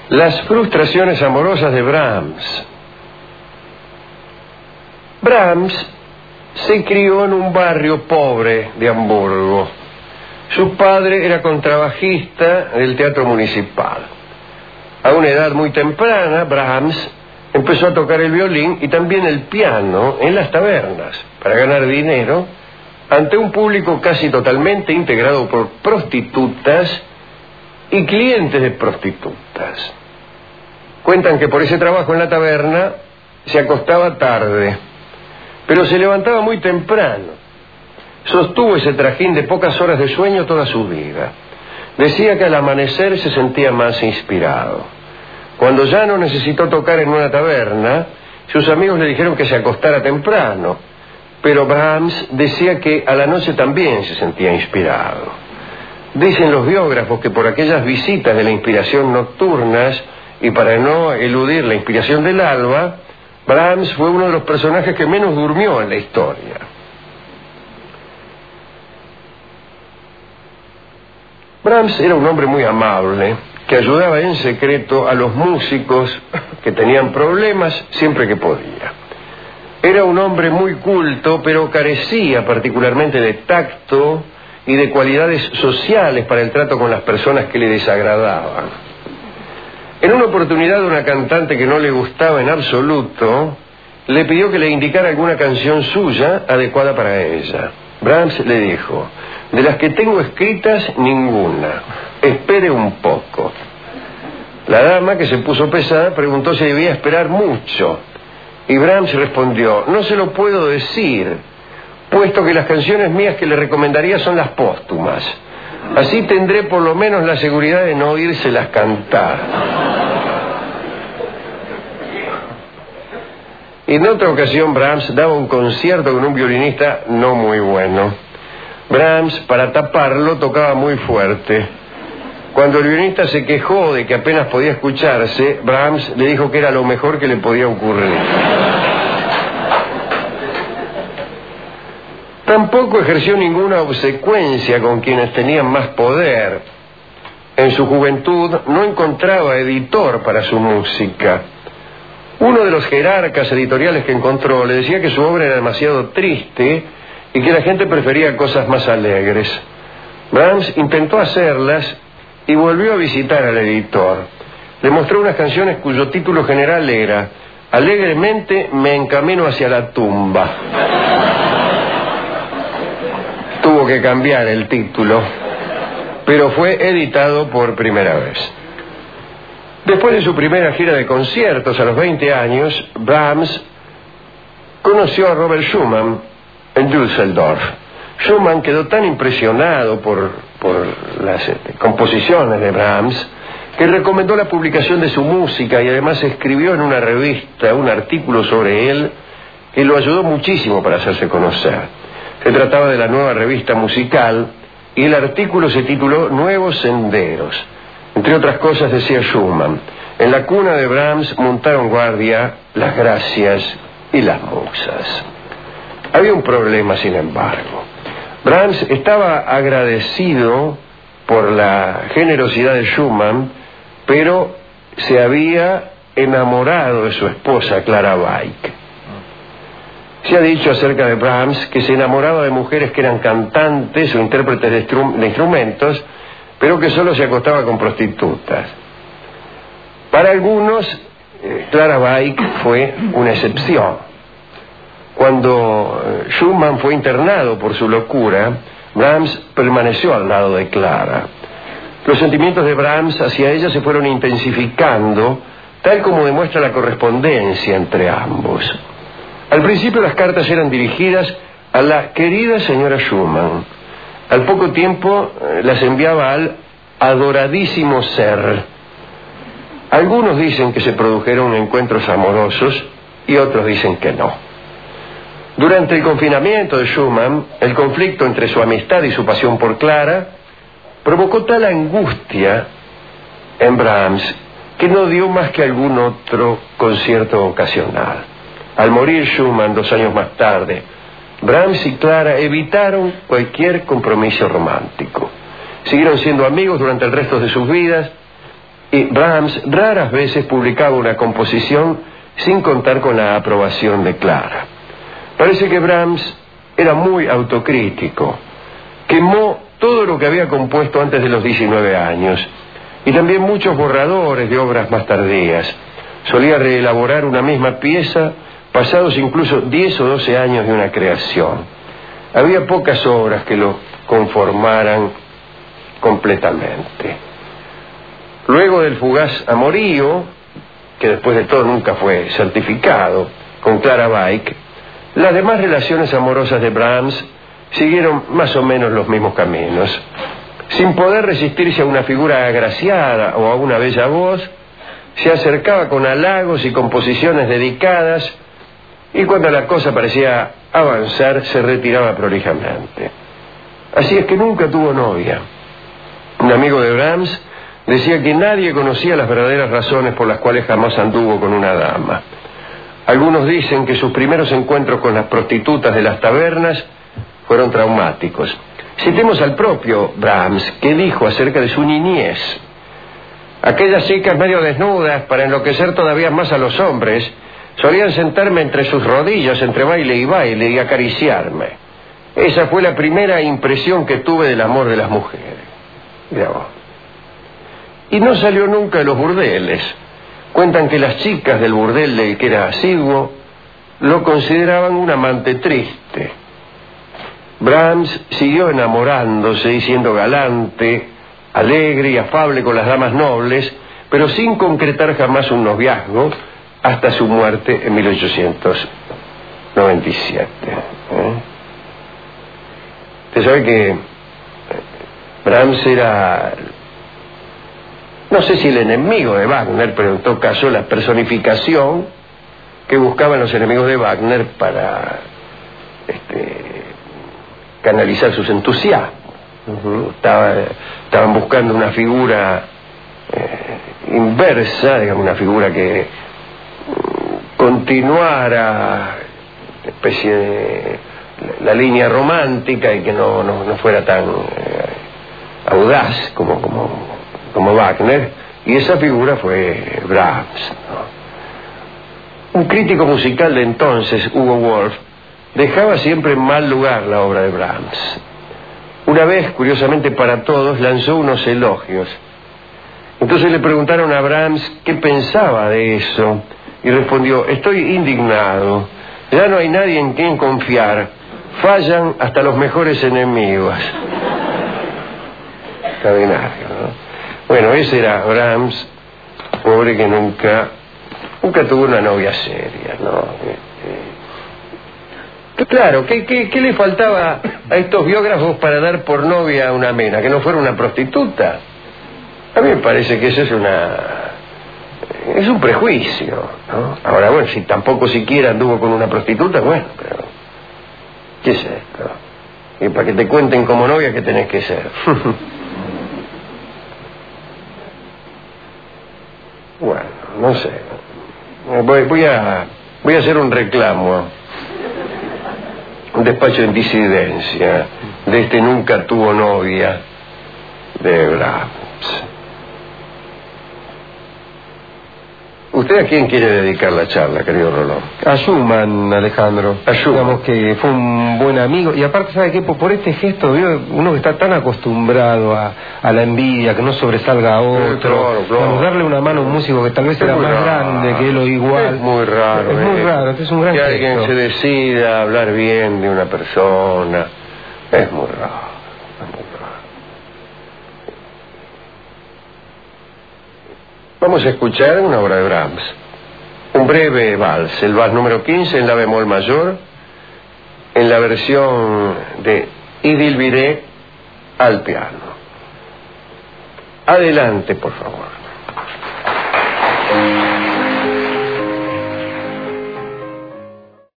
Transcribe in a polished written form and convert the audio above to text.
Las frustraciones amorosas de Brahms. Brahms se crió en un barrio pobre de Hamburgo. Su padre era contrabajista del teatro municipal. A una edad muy temprana, Brahms empezó a tocar el violín y también el piano en las tabernas para ganar dinero ante un público casi totalmente integrado por prostitutas y clientes de prostitutas. Cuentan que por ese trabajo en la taberna se acostaba tarde, pero se levantaba muy temprano. Sostuvo ese trajín de pocas horas de sueño toda su vida. Decía que al amanecer se sentía más inspirado. Cuando ya no necesitó tocar en una taberna, sus amigos le dijeron que se acostara temprano, pero Brahms decía que a la noche también se sentía inspirado. Dicen los biógrafos que por aquellas visitas de la inspiración nocturnas y para no eludir la inspiración del alba, Brahms fue uno de los personajes que menos durmió en la historia. Brahms era un hombre muy amable, que ayudaba en secreto a los músicos que tenían problemas siempre que podía. Era un hombre muy culto, pero carecía particularmente de tacto y de cualidades sociales para el trato con las personas que le desagradaban. En una oportunidad, una cantante que no le gustaba en absoluto le pidió que le indicara alguna canción suya adecuada para ella. Brahms le dijo: de las que tengo escritas, ninguna. Espere un poco. La dama, que se puso pesada, preguntó si debía esperar mucho. Y Brahms respondió: no se lo puedo decir, puesto que las canciones mías que le recomendaría son las póstumas. Así tendré por lo menos la seguridad de no oírselas cantar. En otra ocasión, Brahms daba un concierto con un violinista no muy bueno. Brahms, para taparlo, tocaba muy fuerte. Cuando el violinista se quejó de que apenas podía escucharse, Brahms le dijo que era lo mejor que le podía ocurrir. Tampoco ejerció ninguna obsecuencia con quienes tenían más poder. En su juventud no encontraba editor para su música. Uno de los jerarcas editoriales que encontró le decía que su obra era demasiado triste y que la gente prefería cosas más alegres. Brahms intentó hacerlas y volvió a visitar al editor. Le mostró unas canciones cuyo título general era Alegremente me encamino hacia la tumba. Tuvo que cambiar el título, pero fue editado por primera vez. Después de su primera gira de conciertos a los 20 años, Brahms conoció a Robert Schumann en Düsseldorf. Schumann quedó tan impresionado por las composiciones de Brahms que recomendó la publicación de su música y además escribió en una revista un artículo sobre él que lo ayudó muchísimo para hacerse conocer. Se trataba de la nueva revista musical y el artículo se tituló Nuevos Senderos. Entre otras cosas decía Schumann: en la cuna de Brahms montaron guardia las gracias y las musas. Había un problema, sin embargo. Brahms estaba agradecido por la generosidad de Schumann, pero se había enamorado de su esposa, Clara Wieck. Se ha dicho acerca de Brahms que se enamoraba de mujeres que eran cantantes o intérpretes de instrumentos, pero que solo se acostaba con prostitutas. Para algunos, Clara Wieck fue una excepción. Cuando Schumann fue internado por su locura, Brahms permaneció al lado de Clara. Los sentimientos de Brahms hacia ella se fueron intensificando, tal como demuestra la correspondencia entre ambos. Al principio las cartas eran dirigidas a la querida señora Schumann. Al poco tiempo las enviaba al adoradísimo ser. Algunos dicen que se produjeron encuentros amorosos y otros dicen que no. Durante el confinamiento de Schumann, el conflicto entre su amistad y su pasión por Clara provocó tal angustia en Brahms que no dio más que algún otro concierto ocasional. Al morir Schumann 2 años más tarde, Brahms y Clara evitaron cualquier compromiso romántico. Siguieron siendo amigos durante el resto de sus vidas y Brahms raras veces publicaba una composición sin contar con la aprobación de Clara. Parece que Brahms era muy autocrítico. Quemó todo lo que había compuesto antes de los 19 años y también muchos borradores de obras más tardías. Solía reelaborar una misma pieza pasados incluso 10 o 12 años de una creación. Había pocas obras que lo conformaran completamente. Luego del fugaz amorío, que después de todo nunca fue certificado, con Clara Wieck, las demás relaciones amorosas de Brahms siguieron más o menos los mismos caminos. Sin poder resistirse a una figura agraciada o a una bella voz, se acercaba con halagos y composiciones dedicadas, y cuando la cosa parecía avanzar, se retiraba prolijamente. Así es que nunca tuvo novia. Un amigo de Brahms decía que nadie conocía las verdaderas razones por las cuales jamás anduvo con una dama. Algunos dicen que sus primeros encuentros con las prostitutas de las tabernas fueron traumáticos. Citemos al propio Brahms, que dijo acerca de su niñez: aquellas chicas medio desnudas, para enloquecer todavía más a los hombres, solían sentarme entre sus rodillas, entre baile y baile, y acariciarme. Esa fue la primera impresión que tuve del amor de las mujeres. Mirá vos. Y no salió nunca de los burdeles. Cuentan que las chicas del burdel del que era asiduo lo consideraban un amante triste. Brahms siguió enamorándose y siendo galante, alegre y afable con las damas nobles, pero sin concretar jamás un noviazgo hasta su muerte en 1897. Usted sabe que Brahms era, no sé si el enemigo de Wagner, pero en todo caso la personificación que buscaban los enemigos de Wagner para canalizar sus entusiasmos. Estaban buscando una figura inversa, digamos, una figura que continuara especie de la línea romántica y que no fuera tan audaz como Wagner, y esa figura fue Brahms, ¿no? Un crítico musical de entonces, Hugo Wolf, dejaba siempre en mal lugar la obra de Brahms. Una vez, curiosamente para todos, lanzó unos elogios. Entonces le preguntaron a Brahms qué pensaba de eso, y respondió: estoy indignado, ya no hay nadie en quien confiar, fallan hasta los mejores enemigos. Extraordinario, ¿no? Bueno, ese era Brahms, pobre que nunca tuvo una novia seria, ¿no? Claro, ¿qué le faltaba a estos biógrafos para dar por novia a una mena? ¿Que no fuera una prostituta? A mí me parece que eso es un prejuicio, ¿no? Ahora, bueno, si tampoco siquiera anduvo con una prostituta, bueno, pero ¿qué es esto? Y para que te cuenten como novia, ¿qué tenés que ser? Bueno, no sé. Voy a hacer un reclamo, un despacho en disidencia de este nunca tuvo novia de Brahms. ¿Usted a quién quiere dedicar la charla, querido Rolón? A Schumann, Alejandro. A Schumann. Digamos que fue un buen amigo. Y aparte, ¿sabe qué? Por este gesto, uno que está tan acostumbrado a la envidia, que no sobresalga a otro. Claro. Vamos, darle una mano a un músico que tal vez era más grande que él o igual. Es muy raro. Es muy raro, este es un gran que gesto. alguien se decida a hablar bien de una persona. Es muy raro. Vamos a escuchar una obra de Brahms, un breve vals, el vals número 15 en la bemol mayor, en la versión de Idil Viré al piano. Adelante, por favor.